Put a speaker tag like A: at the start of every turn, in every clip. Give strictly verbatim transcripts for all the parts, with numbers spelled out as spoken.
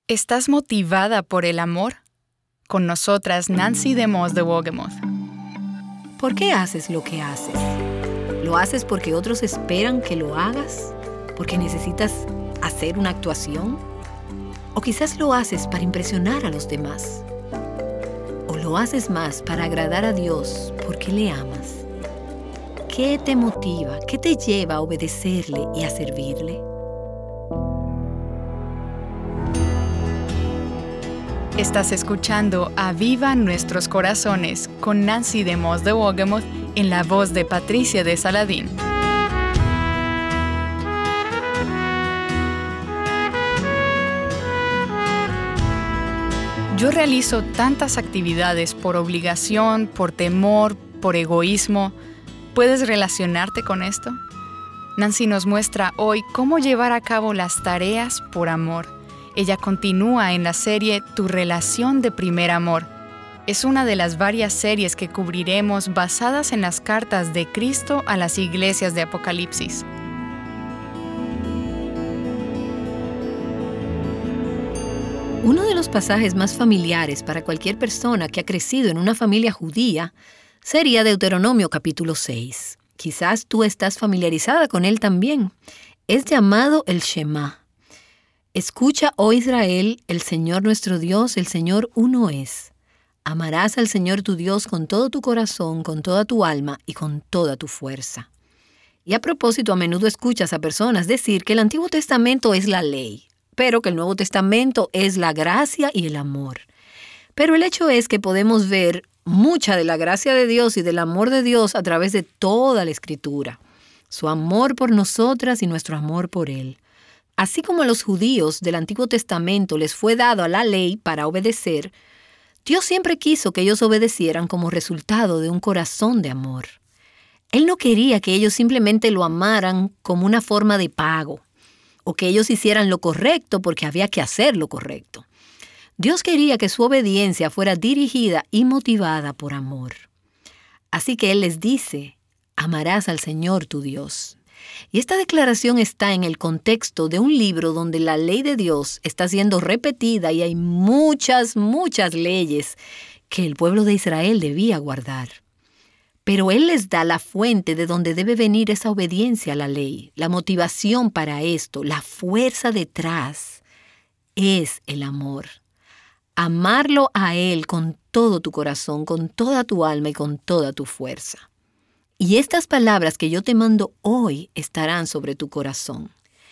A: ¿Estás motivada por el amor? Con nosotras, Nancy DeMoss de Wogemuth.
B: ¿Por qué haces lo que haces? ¿Lo haces porque otros esperan que lo hagas? ¿Porque necesitas hacer una actuación? ¿O quizás lo haces para impresionar a los demás? ¿O lo haces más para agradar a Dios porque le amas? ¿Qué te motiva? ¿Qué te lleva a obedecerle y a servirle?
A: Estás escuchando Aviva Nuestros Corazones con Nancy DeMoss de Wogemuth en la voz de Patricia de Saladín. Yo realizo tantas actividades por obligación, por temor, por egoísmo. ¿Puedes relacionarte con esto? Nancy nos muestra hoy cómo llevar a cabo las tareas por amor. Ella continúa en la serie Tu relación de primer amor. Es una de las varias series que cubriremos basadas en las cartas de Cristo a las iglesias de Apocalipsis.
B: Uno de los pasajes más familiares para cualquier persona que ha crecido en una familia judía sería Deuteronomio capítulo seis. Quizás tú estás familiarizada con él también. Es llamado el Shema. Escucha, oh Israel, el Señor nuestro Dios, el Señor uno es. Amarás al Señor tu Dios con todo tu corazón, con toda tu alma y con toda tu fuerza. Y a propósito, a menudo escuchas a personas decir que el Antiguo Testamento es la ley, pero que el Nuevo Testamento es la gracia y el amor. Pero el hecho es que podemos ver mucha de la gracia de Dios y del amor de Dios a través de toda la Escritura. Su amor por nosotras y nuestro amor por Él. Así como a los judíos del Antiguo Testamento les fue dado a la ley para obedecer, Dios siempre quiso que ellos obedecieran como resultado de un corazón de amor. Él no quería que ellos simplemente lo amaran como una forma de pago, o que ellos hicieran lo correcto porque había que hacer lo correcto. Dios quería que su obediencia fuera dirigida y motivada por amor. Así que Él les dice, amarás al Señor tu Dios. Y esta declaración está en el contexto de un libro donde la ley de Dios está siendo repetida y hay muchas, muchas leyes que el pueblo de Israel debía guardar. Pero Él les da la fuente de donde debe venir esa obediencia a la ley, la motivación para esto, la fuerza detrás es el amor. Amarlo a Él con todo tu corazón, con toda tu alma y con toda tu fuerza. Y estas palabras que yo te mando hoy estarán sobre tu corazón.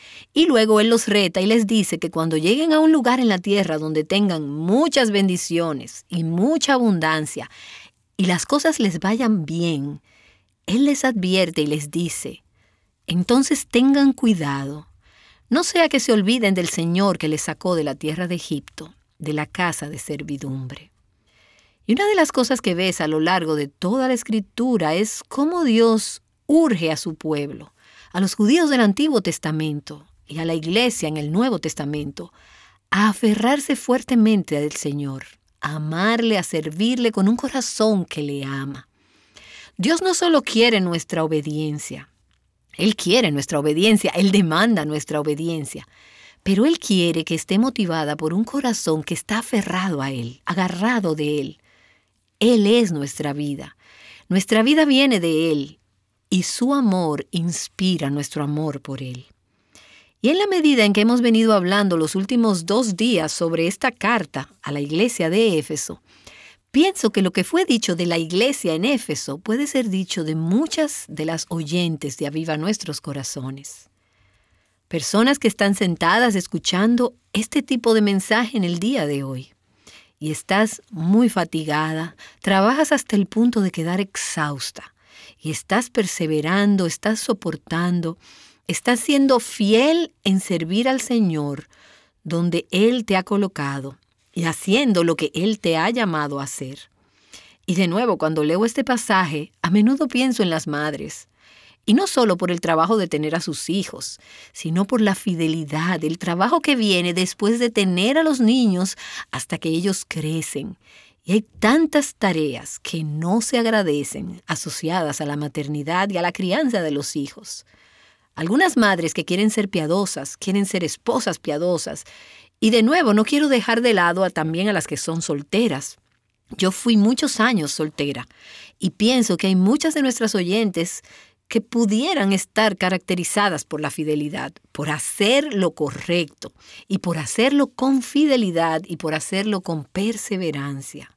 B: Y luego Él los reta y les dice que cuando lleguen a un lugar en la tierra donde tengan muchas bendiciones y mucha abundancia y las cosas les vayan bien, Él les advierte y les dice, entonces tengan cuidado, no sea que se olviden del Señor que les sacó de la tierra de Egipto, de la casa de servidumbre. Y una de las cosas que ves a lo largo de toda la Escritura es cómo Dios urge a su pueblo, a los judíos del Antiguo Testamento y a la iglesia en el Nuevo Testamento, a aferrarse fuertemente al Señor, a amarle, a servirle con un corazón que le ama. Dios no solo quiere nuestra obediencia, Él quiere nuestra obediencia, Él demanda nuestra obediencia, pero Él quiere que esté motivada por un corazón que está aferrado a Él, agarrado de Él. Él es nuestra vida. Nuestra vida viene de Él y su amor inspira nuestro amor por Él. Y en la medida en que hemos venido hablando los últimos dos días sobre esta carta a la iglesia de Éfeso, pienso que lo que fue dicho de la iglesia en Éfeso puede ser dicho de muchas de las oyentes de Aviva Nuestros Corazones. Personas que están sentadas escuchando este tipo de mensaje en el día de hoy. Y estás muy fatigada, trabajas hasta el punto de quedar exhausta. Y estás perseverando, estás soportando, estás siendo fiel en servir al Señor donde Él te ha colocado y haciendo lo que Él te ha llamado a hacer. Y de nuevo, cuando leo este pasaje, a menudo pienso en las madres. Y no solo por el trabajo de tener a sus hijos, sino por la fidelidad, el trabajo que viene después de tener a los niños hasta que ellos crecen. Y hay tantas tareas que no se agradecen asociadas a la maternidad y a la crianza de los hijos. Algunas madres que quieren ser piadosas, quieren ser esposas piadosas Y de nuevo, no quiero dejar de lado a, también a las que son solteras. Yo fui muchos años soltera y pienso que hay muchas de nuestras oyentes que pudieran estar caracterizadas por la fidelidad, por hacer lo correcto y por hacerlo con fidelidad y por hacerlo con perseverancia.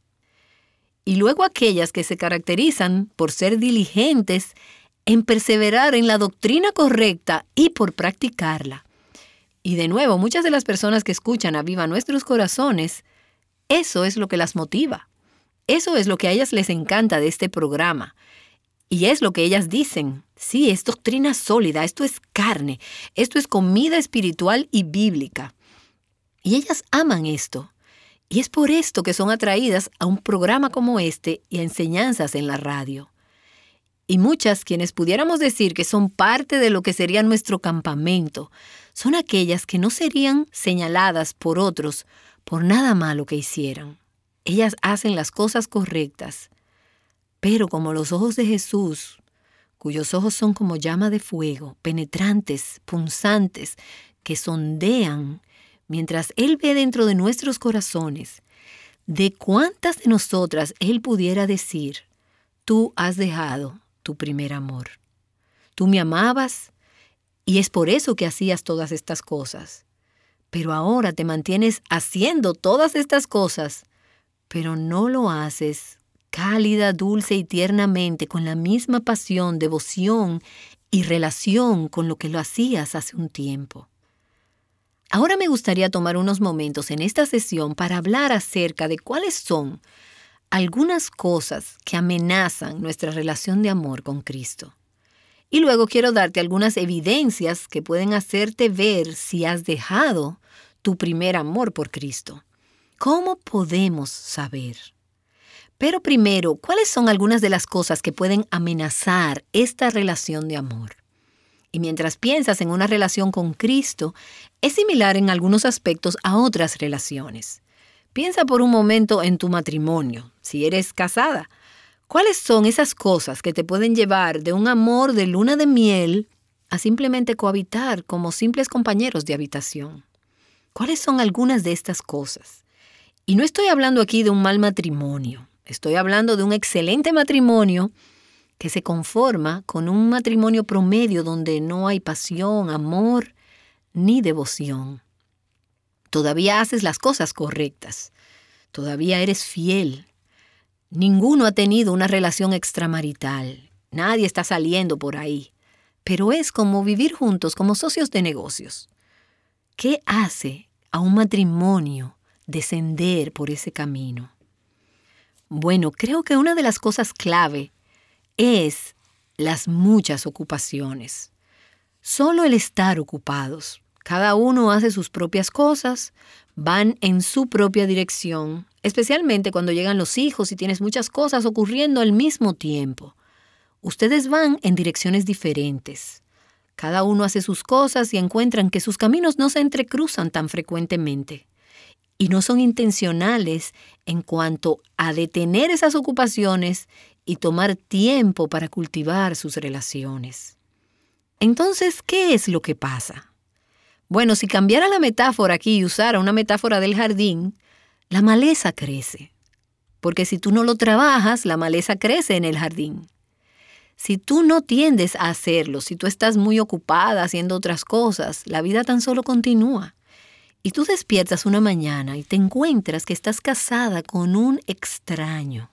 B: Y luego aquellas que se caracterizan por ser diligentes en perseverar en la doctrina correcta y por practicarla. Y de nuevo, muchas de las personas que escuchan Aviva Nuestros Corazones, eso es lo que las motiva. Eso es lo que a ellas les encanta de este programa. Y es lo que ellas dicen. Sí, es doctrina sólida, esto es carne, esto es comida espiritual y bíblica. Y ellas aman esto. Y es por esto que son atraídas a un programa como este y a enseñanzas en la radio. Y muchas, quienes pudiéramos decir que son parte de lo que sería nuestro campamento, son aquellas que no serían señaladas por otros por nada malo que hicieran. Ellas hacen las cosas correctas, pero como los ojos de Jesús, cuyos ojos son como llama de fuego, penetrantes, punzantes, que sondean, mientras Él ve dentro de nuestros corazones, de cuántas de nosotras Él pudiera decir, tú has dejado tu primer amor. Tú me amabas y es por eso que hacías todas estas cosas. Pero ahora te mantienes haciendo todas estas cosas, pero no lo haces cálida, dulce y tiernamente con la misma pasión, devoción y relación con lo que lo hacías hace un tiempo. Ahora me gustaría tomar unos momentos en esta sesión para hablar acerca de cuáles son algunas cosas que amenazan nuestra relación de amor con Cristo. Y luego quiero darte algunas evidencias que pueden hacerte ver si has dejado tu primer amor por Cristo. ¿Cómo podemos saber? Pero primero, ¿cuáles son algunas de las cosas que pueden amenazar esta relación de amor? Y mientras piensas en una relación con Cristo, es similar en algunos aspectos a otras relaciones. Piensa por un momento en tu matrimonio, si eres casada. ¿Cuáles son esas cosas que te pueden llevar de un amor de luna de miel a simplemente cohabitar como simples compañeros de habitación? ¿Cuáles son algunas de estas cosas? Y no estoy hablando aquí de un mal matrimonio. Estoy hablando de un excelente matrimonio que se conforma con un matrimonio promedio donde no hay pasión, amor ni devoción. Todavía haces las cosas correctas. Todavía eres fiel. Ninguno ha tenido una relación extramarital. Nadie está saliendo por ahí. Pero es como vivir juntos como socios de negocios. ¿Qué hace a un matrimonio descender por ese camino? Bueno, creo que una de las cosas clave es las muchas ocupaciones. Solo el estar ocupados. Cada uno hace sus propias cosas, van en su propia dirección, especialmente cuando llegan los hijos y tienes muchas cosas ocurriendo al mismo tiempo. Ustedes van en direcciones diferentes. Cada uno hace sus cosas y encuentran que sus caminos no se entrecruzan tan frecuentemente. Y no son intencionales en cuanto a detener esas ocupaciones y tomar tiempo para cultivar sus relaciones. Entonces, ¿qué es lo que pasa? Bueno, si cambiara la metáfora aquí y usara una metáfora del jardín, la maleza crece. Porque si tú no lo trabajas, la maleza crece en el jardín. Si tú no tiendes a hacerlo, si tú estás muy ocupada haciendo otras cosas, la vida tan solo continúa. Y tú despiertas una mañana y te encuentras que estás casada con un extraño.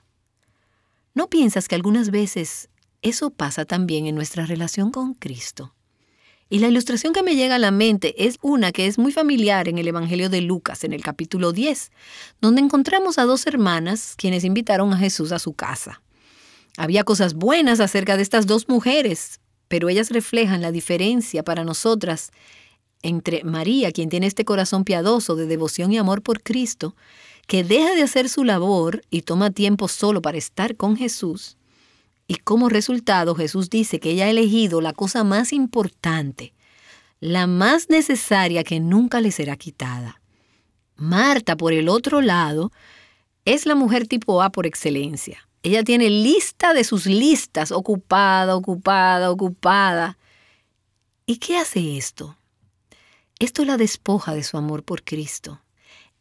B: ¿No piensas que algunas veces eso pasa también en nuestra relación con Cristo? Y la ilustración que me llega a la mente es una que es muy familiar en el Evangelio de Lucas, en el capítulo diez, donde encontramos a dos hermanas quienes invitaron a Jesús a su casa. Había cosas buenas acerca de estas dos mujeres, pero ellas reflejan la diferencia para nosotras entre María, quien tiene este corazón piadoso de devoción y amor por Cristo, que deja de hacer su labor y toma tiempo solo para estar con Jesús. Y como resultado, Jesús dice que ella ha elegido la cosa más importante, la más necesaria que nunca le será quitada. Marta, por el otro lado, es la mujer tipo A por excelencia. Ella tiene lista de sus listas, ocupada, ocupada, ocupada. ¿Y qué hace esto? Esto la despoja de su amor por Cristo.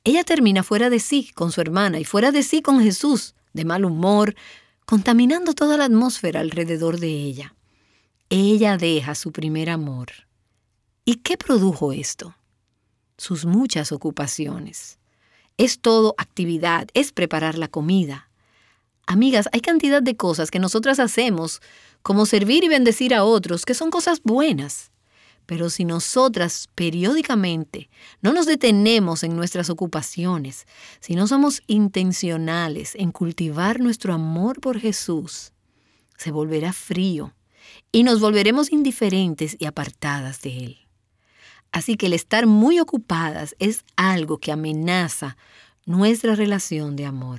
B: ella termina fuera de sí con su hermana y fuera de sí con Jesús, de mal humor, contaminando toda la atmósfera alrededor de ella. Ella deja su primer amor. ¿Y qué produjo esto? Sus muchas ocupaciones. Es todo actividad, es preparar la comida. Amigas, hay cantidad de cosas que nosotras hacemos, como servir y bendecir a otros, que son cosas buenas. Pero si nosotras periódicamente no nos detenemos en nuestras ocupaciones, si no somos intencionales en cultivar nuestro amor por Jesús, se volverá frío y nos volveremos indiferentes y apartadas de Él. Así que el estar muy ocupadas es algo que amenaza nuestra relación de amor.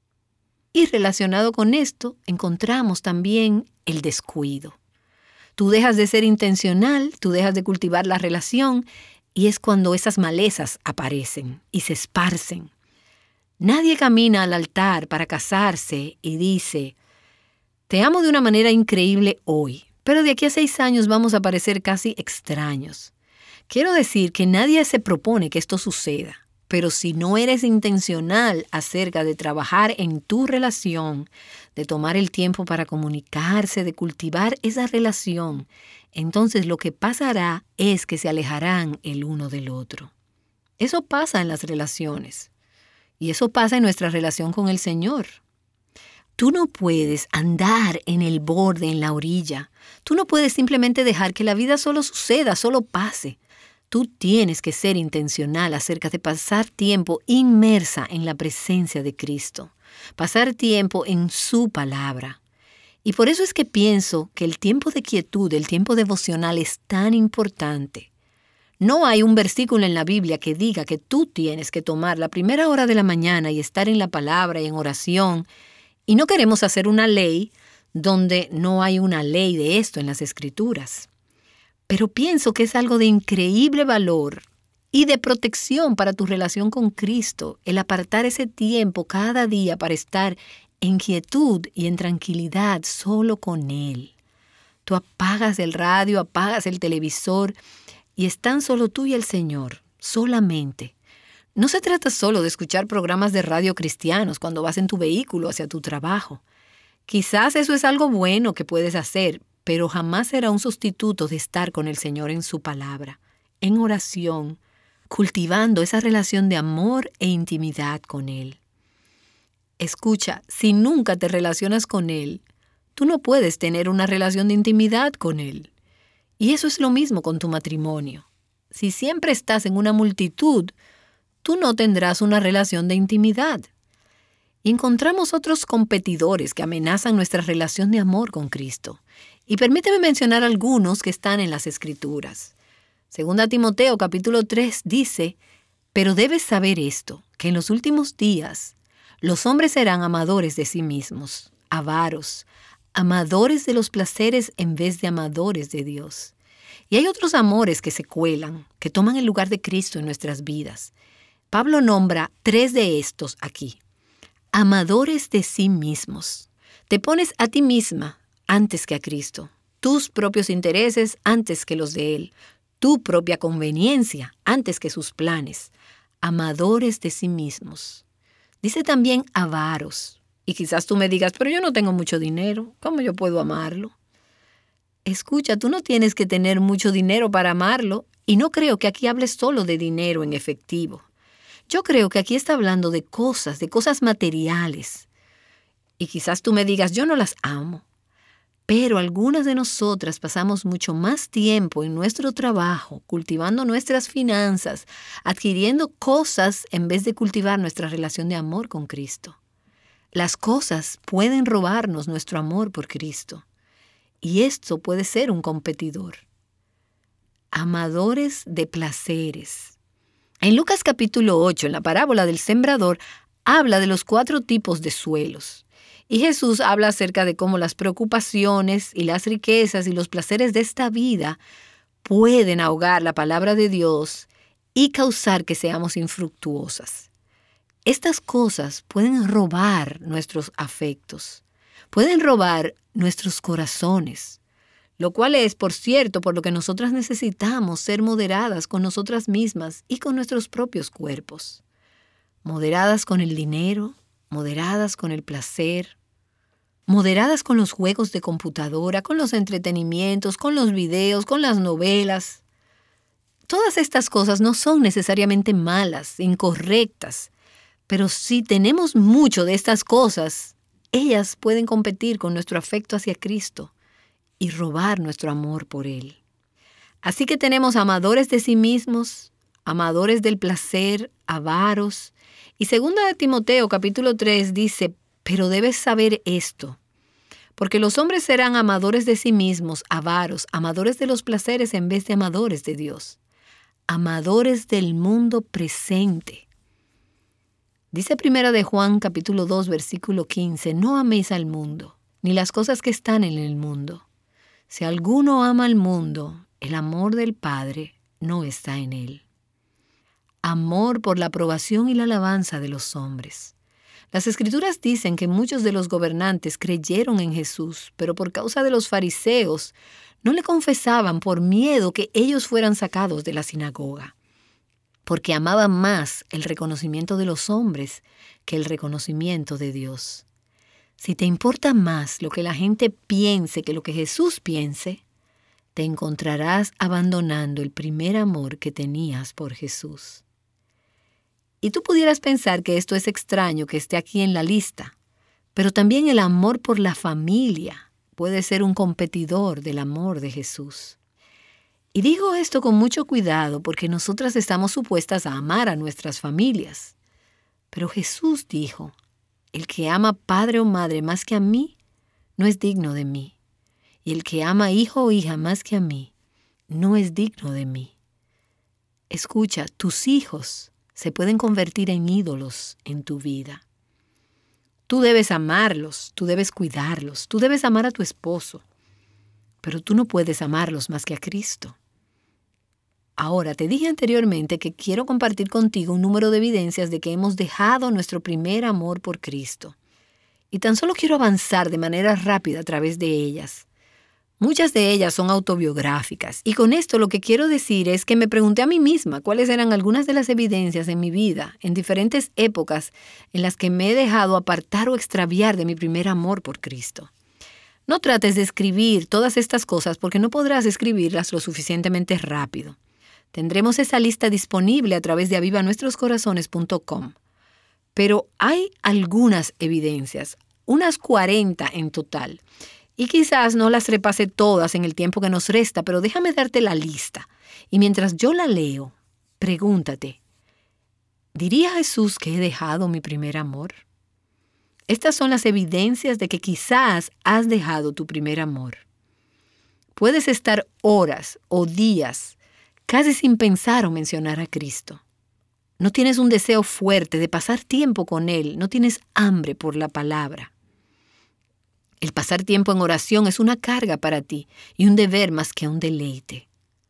B: Y relacionado con esto, encontramos también el descuido. Tú dejas de ser intencional, tú dejas de cultivar la relación, y es cuando esas malezas aparecen y se esparcen. Nadie camina al altar para casarse y dice, te amo de una manera increíble hoy, pero de aquí a seis años vamos a parecer casi extraños. Quiero decir que nadie se propone que esto suceda. Pero si no eres intencional acerca de trabajar en tu relación, de tomar el tiempo para comunicarse, de cultivar esa relación, entonces lo que pasará es que se alejarán el uno del otro. Eso pasa en las relaciones. Y eso pasa en nuestra relación con el Señor. Tú no puedes andar en el borde, en la orilla. Tú no puedes simplemente dejar que la vida solo suceda, solo pase. Tú tienes que ser intencional acerca de pasar tiempo inmersa en la presencia de Cristo, pasar tiempo en su palabra. Y por eso es que pienso que el tiempo de quietud, el tiempo devocional es tan importante. No hay un versículo en la Biblia que diga que tú tienes que tomar la primera hora de la mañana y estar en la palabra y en oración. Y no queremos hacer una ley donde no hay una ley de esto en las Escrituras. Pero pienso que es algo de increíble valor y de protección para tu relación con Cristo, el apartar ese tiempo cada día para estar en quietud y en tranquilidad solo con Él. Tú apagas el radio, apagas el televisor y están solo tú y el Señor, solamente. No se trata solo de escuchar programas de radio cristianos cuando vas en tu vehículo hacia tu trabajo. Quizás eso es algo bueno que puedes hacer, pero jamás será un sustituto de estar con el Señor en su palabra, en oración, cultivando esa relación de amor e intimidad con Él. Escucha, si nunca te relacionas con Él, tú no puedes tener una relación de intimidad con Él. Y eso es lo mismo con tu matrimonio. Si siempre estás en una multitud, tú no tendrás una relación de intimidad. Y encontramos otros competidores que amenazan nuestra relación de amor con Cristo. Y permíteme mencionar algunos que están en las Escrituras. Segunda Timoteo capítulo tres dice, pero debes saber esto, que en los últimos días los hombres serán amadores de sí mismos, avaros, amadores de los placeres en vez de amadores de Dios. Y hay otros amores que se cuelan, que toman el lugar de Cristo en nuestras vidas. Pablo nombra tres de estos aquí. Amadores de sí mismos. Te pones a ti misma antes que a Cristo, tus propios intereses antes que los de Él, tu propia conveniencia antes que sus planes. Amadores de sí mismos. Dice también avaros. Y quizás tú me digas, pero yo no tengo mucho dinero, ¿cómo yo puedo amarlo? Escucha, tú no tienes que tener mucho dinero para amarlo, y no creo que aquí hables solo de dinero en efectivo. Yo creo que aquí está hablando de cosas, de cosas materiales. Y quizás tú me digas, yo no las amo. Pero algunas de nosotras pasamos mucho más tiempo en nuestro trabajo, cultivando nuestras finanzas, adquiriendo cosas en vez de cultivar nuestra relación de amor con Cristo. Las cosas pueden robarnos nuestro amor por Cristo. Y esto puede ser un competidor. Amadores de placeres. En Lucas capítulo ocho, en la parábola del sembrador, habla de los cuatro tipos de suelos. Y Jesús habla acerca de cómo las preocupaciones y las riquezas y los placeres de esta vida pueden ahogar la palabra de Dios y causar que seamos infructuosas. Estas cosas pueden robar nuestros afectos, pueden robar nuestros corazones, lo cual es, por cierto, por lo que nosotras necesitamos ser moderadas con nosotras mismas y con nuestros propios cuerpos. moderadas con el dinero, moderadas con el placer, moderadas con los juegos de computadora, con los entretenimientos, con los videos, con las novelas. Todas estas cosas no son necesariamente malas, incorrectas, pero si tenemos mucho de estas cosas, ellas pueden competir con nuestro afecto hacia Cristo y robar nuestro amor por Él. Así que tenemos amadores de sí mismos, amadores del placer, avaros. Y segunda de Timoteo capítulo tres dice, pero debes saber esto, porque los hombres serán amadores de sí mismos, avaros, amadores de los placeres en vez de amadores de Dios, amadores del mundo presente. Dice primera de Juan capítulo dos versículo quince, no améis al mundo, ni las cosas que están en el mundo. Si alguno ama al mundo, el amor del Padre no está en él. Amor por la aprobación y la alabanza de los hombres. Las Escrituras dicen que muchos de los gobernantes creyeron en Jesús, pero por causa de los fariseos no le confesaban por miedo que ellos fueran sacados de la sinagoga, porque amaban más el reconocimiento de los hombres que el reconocimiento de Dios. Si te importa más lo que la gente piense que lo que Jesús piense, te encontrarás abandonando el primer amor que tenías por Jesús. Y tú pudieras pensar que esto es extraño que esté aquí en la lista, pero también el amor por la familia puede ser un competidor del amor de Jesús. Y digo esto con mucho cuidado porque nosotras estamos supuestas a amar a nuestras familias. Pero Jesús dijo, el que ama padre o madre más que a mí, no es digno de mí. Y el que ama hijo o hija más que a mí, no es digno de mí. Escucha, tus hijos se pueden convertir en ídolos en tu vida. Tú debes amarlos, tú debes cuidarlos, tú debes amar a tu esposo, pero tú no puedes amarlos más que a Cristo. Ahora, te dije anteriormente que quiero compartir contigo un número de evidencias de que hemos dejado nuestro primer amor por Cristo. Y tan solo quiero avanzar de manera rápida a través de ellas. Muchas de ellas son autobiográficas, y con esto lo que quiero decir es que me pregunté a mí misma cuáles eran algunas de las evidencias en mi vida, en diferentes épocas en las que me he dejado apartar o extraviar de mi primer amor por Cristo. No trates de escribir todas estas cosas porque no podrás escribirlas lo suficientemente rápido. Tendremos esa lista disponible a través de aviva nuestros corazones punto com. Pero hay algunas evidencias, unas cuarenta en total. Y quizás no las repase todas en el tiempo que nos resta, pero déjame darte la lista. Y mientras yo la leo, pregúntate, ¿diría Jesús que he dejado mi primer amor? Estas son las evidencias de que quizás has dejado tu primer amor. Puedes estar horas o días casi sin pensar o mencionar a Cristo. No tienes un deseo fuerte de pasar tiempo con Él, no tienes hambre por la palabra. El pasar tiempo en oración es una carga para ti y un deber más que un deleite.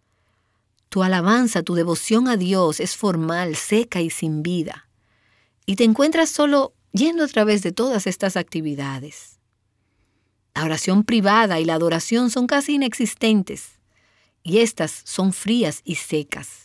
B: Tu alabanza, tu devoción a Dios es formal, seca y sin vida. Y te encuentras solo yendo a través de todas estas actividades. La oración privada y la adoración son casi inexistentes. Y estas son frías y secas.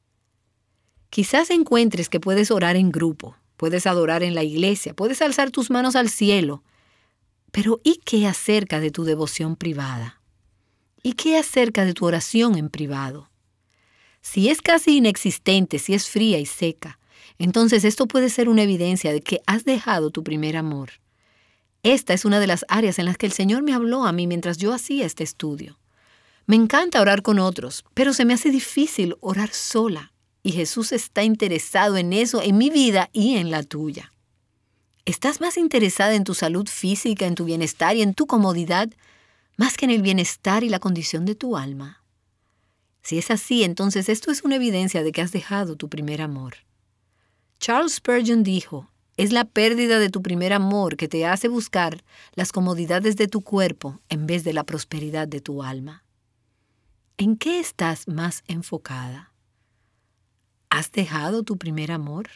B: Quizás encuentres que puedes orar en grupo, puedes adorar en la iglesia, puedes alzar tus manos al cielo. Pero ¿y qué acerca de tu devoción privada? ¿Y qué acerca de tu oración en privado? Si es casi inexistente, si es fría y seca, entonces esto puede ser una evidencia de que has dejado tu primer amor. Esta es una de las áreas en las que el Señor me habló a mí mientras yo hacía este estudio. Me encanta orar con otros, pero se me hace difícil orar sola. Y Jesús está interesado en eso, en mi vida y en la tuya. ¿Estás más interesada en tu salud física, en tu bienestar y en tu comodidad, más que en el bienestar y la condición de tu alma? Si es así, entonces esto es una evidencia de que has dejado tu primer amor. Charles Spurgeon dijo, es la pérdida de tu primer amor que te hace buscar las comodidades de tu cuerpo en vez de la prosperidad de tu alma. ¿En qué estás más enfocada? ¿Has dejado tu primer amor?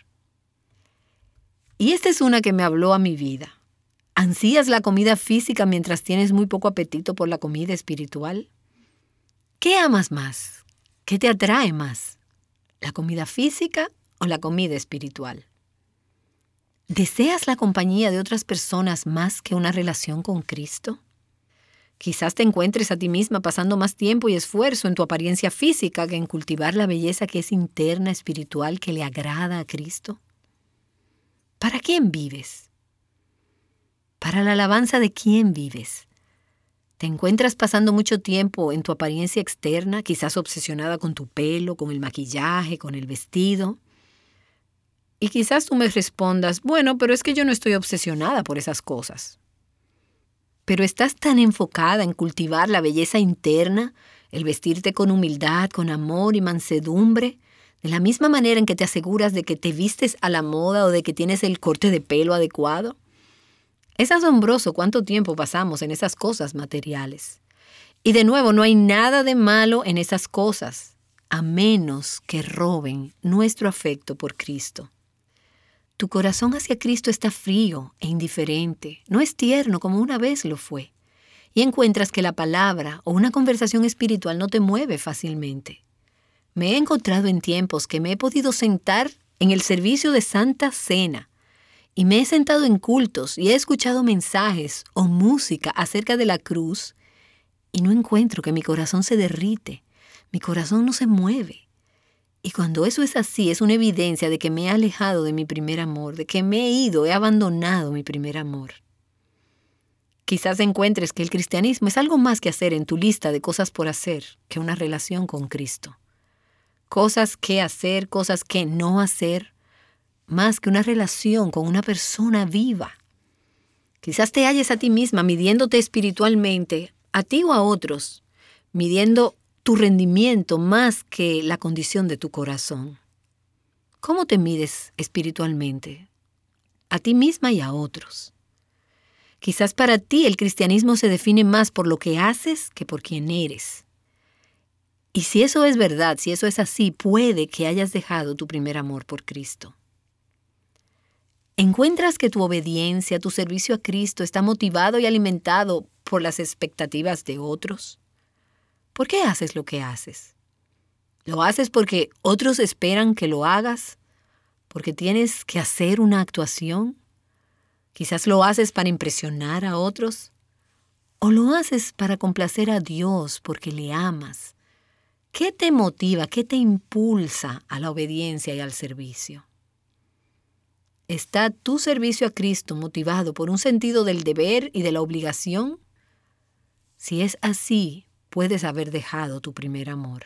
B: Y esta es una que me habló a mi vida. ¿Ansías la comida física mientras tienes muy poco apetito por la comida espiritual? ¿Qué amas más? ¿Qué te atrae más? ¿La comida física o la comida espiritual? ¿Deseas la compañía de otras personas más que una relación con Cristo? Quizás te encuentres a ti misma pasando más tiempo y esfuerzo en tu apariencia física que en cultivar la belleza que es interna, espiritual, que le agrada a Cristo. ¿Para quién vives? ¿Para la alabanza de quién vives? ¿Te encuentras pasando mucho tiempo en tu apariencia externa, quizás obsesionada con tu pelo, con el maquillaje, con el vestido? Y quizás tú me respondas, bueno, pero es que yo no estoy obsesionada por esas cosas. Pero estás tan enfocada en cultivar la belleza interna, el vestirte con humildad, con amor y mansedumbre, de la misma manera en que te aseguras de que te vistes a la moda o de que tienes el corte de pelo adecuado. Es asombroso cuánto tiempo pasamos en esas cosas materiales. Y de nuevo, no hay nada de malo en esas cosas, a menos que roben nuestro afecto por Cristo. Tu corazón hacia Cristo está frío e indiferente, no es tierno como una vez lo fue, y encuentras que la palabra o una conversación espiritual no te mueve fácilmente. Me he encontrado en tiempos que me he podido sentar en el servicio de Santa Cena, y me he sentado en cultos y he escuchado mensajes o música acerca de la cruz, y no encuentro que mi corazón se derrite, mi corazón no se mueve. Y cuando eso es así, es una evidencia de que me he alejado de mi primer amor, de que me he ido, he abandonado mi primer amor. Quizás encuentres que el cristianismo es algo más que hacer en tu lista de cosas por hacer que una relación con Cristo. Cosas que hacer, cosas que no hacer, más que una relación con una persona viva. Quizás te halles a ti misma midiéndote espiritualmente, a ti o a otros, midiendo tu rendimiento más que la condición de tu corazón. ¿Cómo te mides espiritualmente? A ti misma y a otros. Quizás para ti el cristianismo se define más por lo que haces que por quién eres. Y si eso es verdad, si eso es así, puede que hayas dejado tu primer amor por Cristo. ¿Encuentras que tu obediencia, tu servicio a Cristo está motivado y alimentado por las expectativas de otros? ¿Por qué haces lo que haces? ¿Lo haces porque otros esperan que lo hagas? ¿Porque tienes que hacer una actuación? ¿Quizás lo haces para impresionar a otros? ¿O lo haces para complacer a Dios porque le amas? ¿Qué te motiva, qué te impulsa a la obediencia y al servicio? ¿Está tu servicio a Cristo motivado por un sentido del deber y de la obligación? Si es así, puedes haber dejado tu primer amor.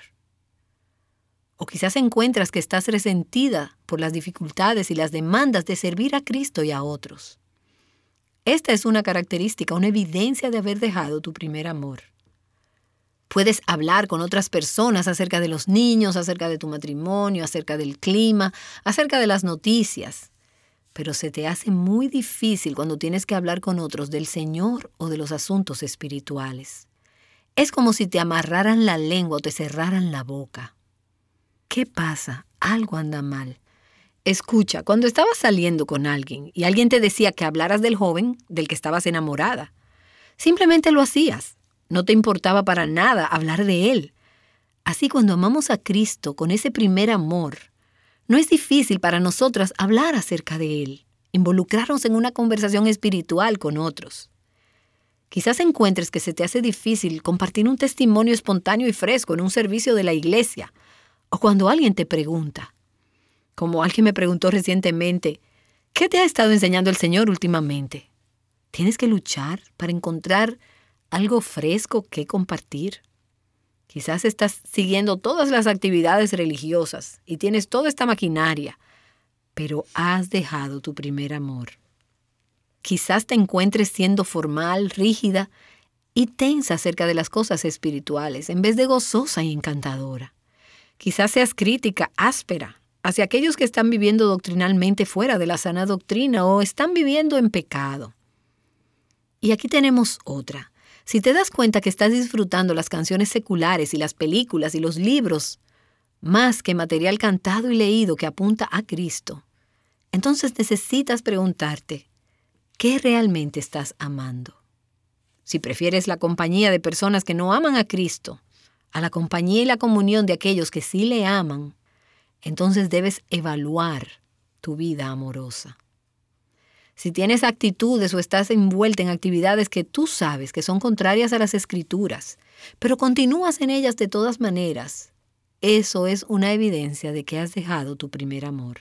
B: O quizás encuentras que estás resentida por las dificultades y las demandas de servir a Cristo y a otros. Esta es una característica, una evidencia de haber dejado tu primer amor. Puedes hablar con otras personas acerca de los niños, acerca de tu matrimonio, acerca del clima, acerca de las noticias, pero se te hace muy difícil cuando tienes que hablar con otros del Señor o de los asuntos espirituales. Es como si te amarraran la lengua o te cerraran la boca. ¿Qué pasa? Algo anda mal. Escucha, cuando estabas saliendo con alguien y alguien te decía que hablaras del joven del que estabas enamorada, simplemente lo hacías. No te importaba para nada hablar de él. Así cuando amamos a Cristo con ese primer amor, no es difícil para nosotras hablar acerca de él, involucrarnos en una conversación espiritual con otros. Quizás encuentres que se te hace difícil compartir un testimonio espontáneo y fresco en un servicio de la iglesia, o cuando alguien te pregunta, como alguien me preguntó recientemente, ¿qué te ha estado enseñando el Señor últimamente? ¿Tienes que luchar para encontrar algo fresco que compartir? Quizás estás siguiendo todas las actividades religiosas y tienes toda esta maquinaria, pero has dejado tu primer amor. Quizás te encuentres siendo formal, rígida y tensa acerca de las cosas espirituales, en vez de gozosa y encantadora. Quizás seas crítica, áspera, hacia aquellos que están viviendo doctrinalmente fuera de la sana doctrina o están viviendo en pecado. Y aquí tenemos otra. Si te das cuenta que estás disfrutando las canciones seculares y las películas y los libros más que material cantado y leído que apunta a Cristo, entonces necesitas preguntarte, ¿qué realmente estás amando? Si prefieres la compañía de personas que no aman a Cristo, a la compañía y la comunión de aquellos que sí le aman, entonces debes evaluar tu vida amorosa. Si tienes actitudes o estás envuelta en actividades que tú sabes que son contrarias a las Escrituras, pero continúas en ellas de todas maneras, eso es una evidencia de que has dejado tu primer amor.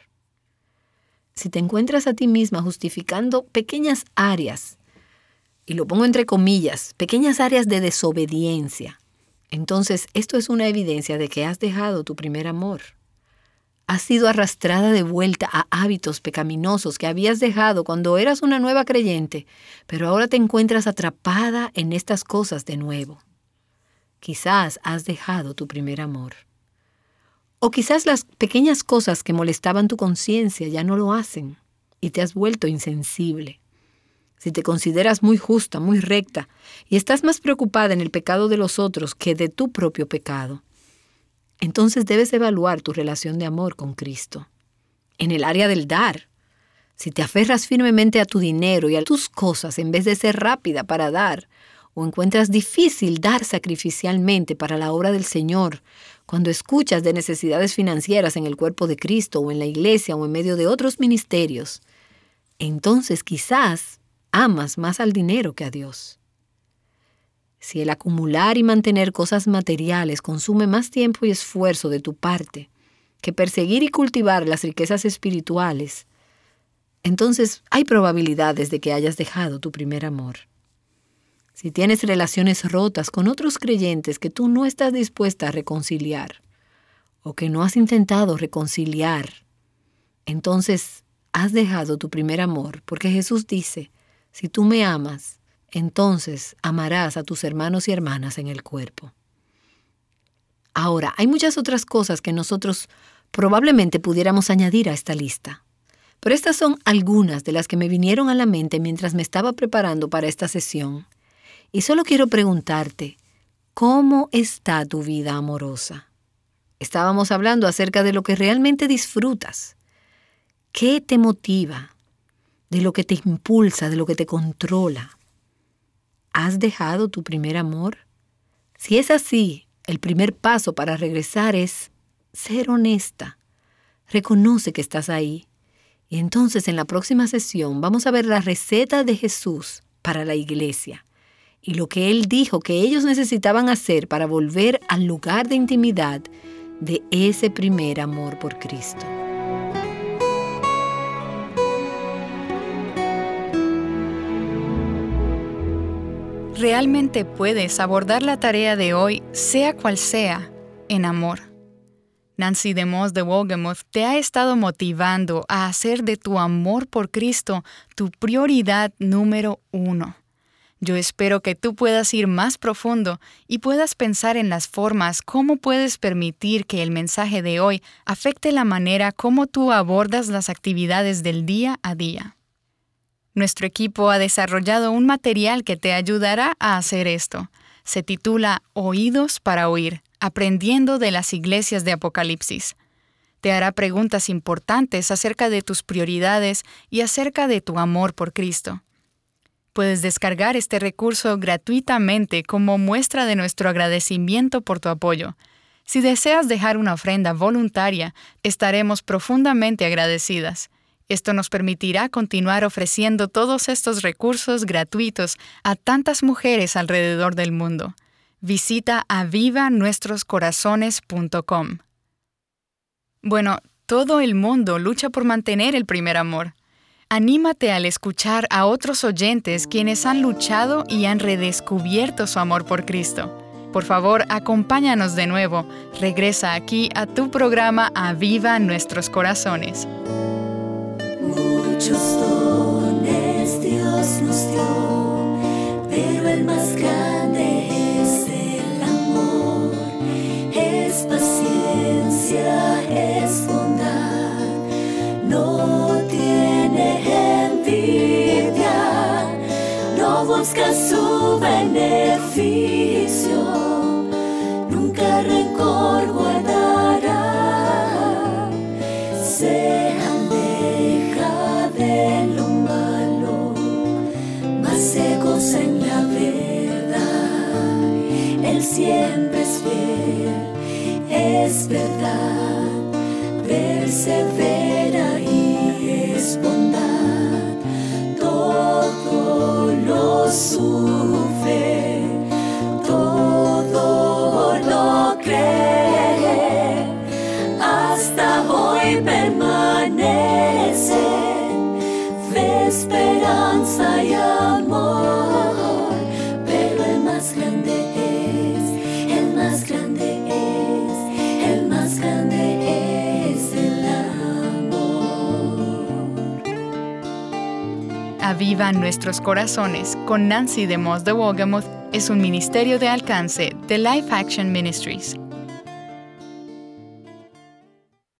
B: Si te encuentras a ti misma justificando pequeñas áreas, y lo pongo entre comillas, pequeñas áreas de desobediencia, entonces esto es una evidencia de que has dejado tu primer amor. Has sido arrastrada de vuelta a hábitos pecaminosos que habías dejado cuando eras una nueva creyente, pero ahora te encuentras atrapada en estas cosas de nuevo. Quizás has dejado tu primer amor. O quizás las pequeñas cosas que molestaban tu conciencia ya no lo hacen y te has vuelto insensible. Si te consideras muy justa, muy recta y estás más preocupada en el pecado de los otros que de tu propio pecado, entonces debes evaluar tu relación de amor con Cristo. En el área del dar, si te aferras firmemente a tu dinero y a tus cosas en vez de ser rápida para dar, o encuentras difícil dar sacrificialmente para la obra del Señor, cuando escuchas de necesidades financieras en el cuerpo de Cristo o en la iglesia o en medio de otros ministerios, entonces quizás amas más al dinero que a Dios. Si el acumular y mantener cosas materiales consume más tiempo y esfuerzo de tu parte que perseguir y cultivar las riquezas espirituales, entonces hay probabilidades de que hayas dejado tu primer amor. Si tienes relaciones rotas con otros creyentes que tú no estás dispuesta a reconciliar o que no has intentado reconciliar, entonces has dejado tu primer amor, porque Jesús dice, si tú me amas, entonces amarás a tus hermanos y hermanas en el cuerpo. Ahora, hay muchas otras cosas que nosotros probablemente pudiéramos añadir a esta lista, pero estas son algunas de las que me vinieron a la mente mientras me estaba preparando para esta sesión. Y solo quiero preguntarte, ¿cómo está tu vida amorosa? Estábamos hablando acerca de lo que realmente disfrutas. ¿Qué te motiva? De lo que te impulsa, de lo que te controla. ¿Has dejado tu primer amor? Si es así, el primer paso para regresar es ser honesta. Reconoce que estás ahí. Y entonces en la próxima sesión vamos a ver la receta de Jesús para la iglesia y lo que Él dijo que ellos necesitaban hacer para volver al lugar de intimidad de ese primer amor por Cristo.
A: Realmente puedes abordar la tarea de hoy, sea cual sea, en amor. Nancy DeMoss de Wolgemuth te ha estado motivando a hacer de tu amor por Cristo tu prioridad número uno. Yo espero que tú puedas ir más profundo y puedas pensar en las formas cómo puedes permitir que el mensaje de hoy afecte la manera como tú abordas las actividades del día a día. Nuestro equipo ha desarrollado un material que te ayudará a hacer esto. Se titula Oídos para oír, aprendiendo de las iglesias de Apocalipsis. Te hará preguntas importantes acerca de tus prioridades y acerca de tu amor por Cristo. Puedes descargar este recurso gratuitamente como muestra de nuestro agradecimiento por tu apoyo. Si deseas dejar una ofrenda voluntaria, estaremos profundamente agradecidas. Esto nos permitirá continuar ofreciendo todos estos recursos gratuitos a tantas mujeres alrededor del mundo. Visita aviva nuestros corazones punto com. Bueno, todo el mundo lucha por mantener el primer amor. Anímate al escuchar a otros oyentes quienes han luchado y han redescubierto su amor por Cristo. Por favor, acompáñanos de nuevo. Regresa aquí a tu programa Aviva Nuestros Corazones.
C: Muchos dones Dios nos dio, pero el más grande es el amor. Es paciencia, es bondad, no tiene envidia, no busca su beneficio, nunca rencor guardará. Sean deja de lo malo, mas se goza en la verdad. Él siempre es fiel, es verdad, persevera y es bondad.
A: Aviva Nuestros Corazones con Nancy DeMoss de Wolgemuth es un ministerio de alcance de Life Action Ministries.